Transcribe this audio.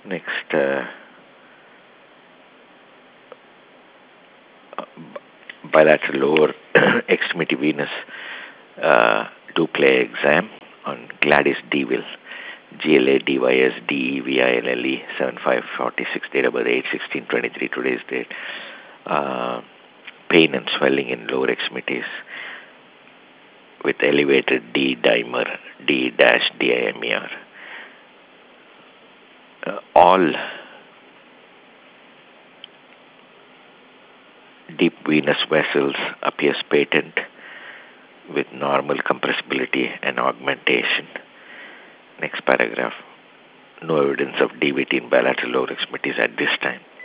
Next, bilateral lower extremity venous two-player exam on Gladys Deville, GLADYSDEVILLE, 7546, date of birth 8/16/23, today's date. Uh, Pain and swelling in lower extremities with elevated D-dimer, D-dimer. All deep venous vessels appears patent with normal compressibility and augmentation. Next paragraph. No evidence of DVT in bilateral lower extremities at this time.